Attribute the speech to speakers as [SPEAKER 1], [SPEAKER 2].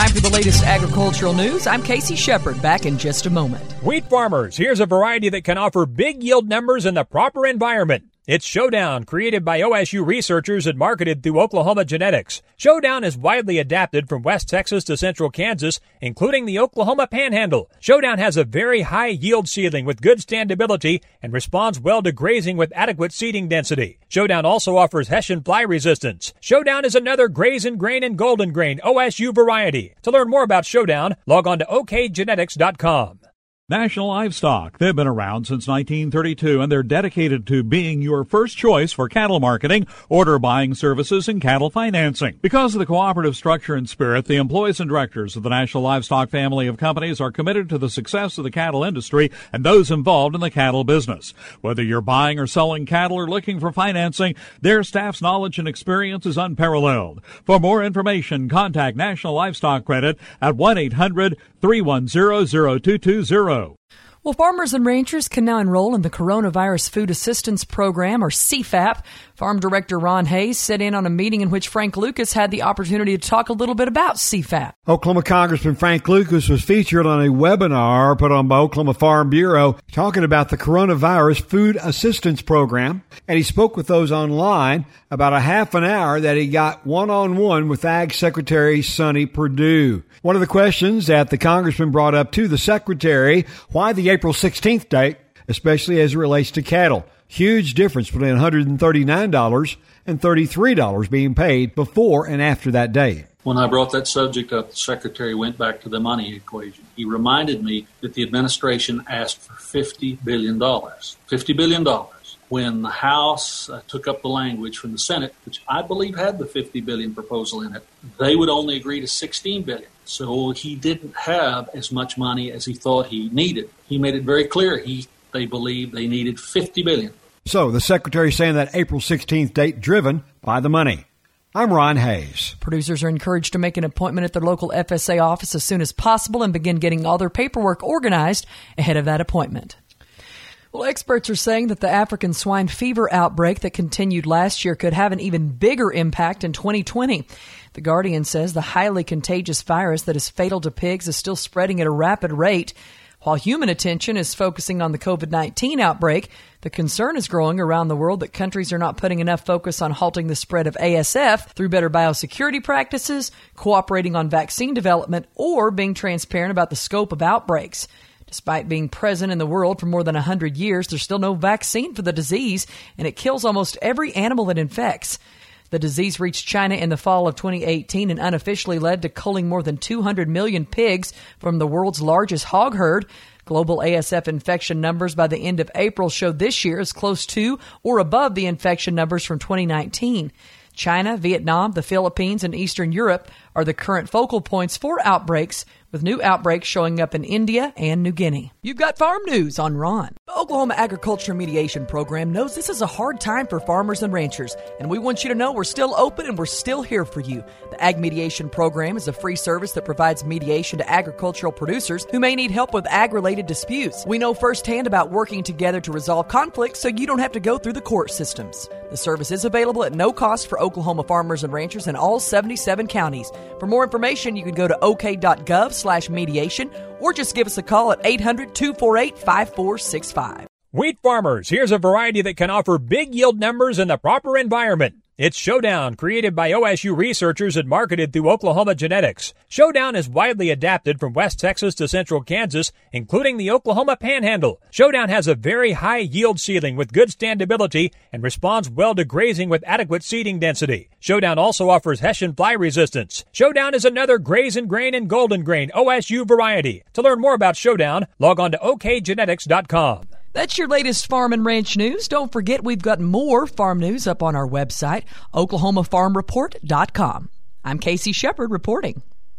[SPEAKER 1] Time for the latest agricultural news. I'm Casey Shepard, back in just a moment.
[SPEAKER 2] Wheat farmers, here's a variety that can offer big yield numbers in the proper environment. It's Showdown, created by OSU researchers and marketed through Oklahoma Genetics. Showdown is widely adapted from West Texas to Central Kansas, including the Oklahoma Panhandle. Showdown has a very high yield ceiling with good standability and responds well to grazing with adequate seeding density. Showdown also offers Hessian fly resistance. Showdown is another Graze and Grain and Golden Grain OSU variety. To learn more about Showdown, log on to okgenetics.com.
[SPEAKER 3] National Livestock. They've been around since 1932, and they're dedicated to being your first choice for cattle marketing, order buying services, and cattle financing. Because of the cooperative structure and spirit, the employees and directors of the National Livestock family of companies are committed to the success of the cattle industry and those involved in the cattle business. Whether you're buying or selling cattle or looking for financing, their staff's knowledge and experience is unparalleled. For more information, contact National Livestock Credit at 1-800-310-0220.
[SPEAKER 1] Well, farmers and ranchers can now enroll in the Coronavirus Food Assistance Program, or CFAP. Farm Director Ron Hayes sat in on a meeting in which Frank Lucas had the opportunity to talk a little bit about CFAP.
[SPEAKER 4] Oklahoma Congressman Frank Lucas was featured on a webinar put on by Oklahoma Farm Bureau talking about the Coronavirus Food Assistance Program, and he spoke with those online about a half an hour that he got one-on-one with Ag Secretary Sonny Perdue. One of the questions that the congressman brought up to the secretary, why the April 16th date, especially as it relates to cattle? Huge difference between $139 and $33 being paid before and after that date.
[SPEAKER 5] When I brought that subject up, the secretary went back to the money equation. He reminded me that the administration asked for $50 billion. $50 billion. When the House took up the language from the Senate, which I believe had the $50 billion proposal in it, they would only agree to $16 billion. So he didn't have as much money as he thought he needed. He made it very clear they believed they needed $50 billion.
[SPEAKER 4] So the secretary saying that April 16th date driven by the money. I'm Ron Hayes.
[SPEAKER 1] Producers are encouraged to make an appointment at their local FSA office as soon as possible and begin getting all their paperwork organized ahead of that appointment. Well, experts are saying that the African swine fever outbreak that continued last year could have an even bigger impact in 2020. The Guardian says the highly contagious virus that is fatal to pigs is still spreading at a rapid rate. While human attention is focusing on the COVID-19 outbreak, the concern is growing around the world that countries are not putting enough focus on halting the spread of ASF through better biosecurity practices, cooperating on vaccine development, or being transparent about the scope of outbreaks. Despite being present in the world for more than 100 years, there's still no vaccine for the disease, and it kills almost every animal it infects. The disease reached China in the fall of 2018 and unofficially led to culling more than 200 million pigs from the world's largest hog herd. Global ASF infection numbers by the end of April showed this year is close to or above the infection numbers from 2019. China, Vietnam, the Philippines, and Eastern Europe are the current focal points for outbreaks, with new outbreaks showing up in India and New Guinea. You've got farm news on Ron. The Oklahoma Agriculture Mediation Program knows this is a hard time for farmers and ranchers, and we want you to know we're still open and we're still here for you. The Ag Mediation Program is a free service that provides mediation to agricultural producers who may need help with ag-related disputes. We know firsthand about working together to resolve conflicts so you don't have to go through the court systems. The service is available at no cost for Oklahoma farmers and ranchers in all 77 counties. For more information, you can go to ok.gov/mediation or just give us a call at 800-248-5465.
[SPEAKER 2] Wheat farmers, here's a variety that can offer big yield numbers in the proper environment. It's Showdown, created by OSU researchers and marketed through Oklahoma Genetics. Showdown is widely adapted from West Texas to Central Kansas, including the Oklahoma Panhandle. Showdown has a very high yield ceiling with good standability and responds well to grazing with adequate seeding density. Showdown also offers Hessian fly resistance. Showdown is another Graze and Grain and Golden Grain OSU variety. To learn more about Showdown, log on to okgenetics.com.
[SPEAKER 1] That's your latest farm and ranch news. Don't forget we've got more farm news up on our website, oklahomafarmreport.com. I'm Casey Shepard reporting.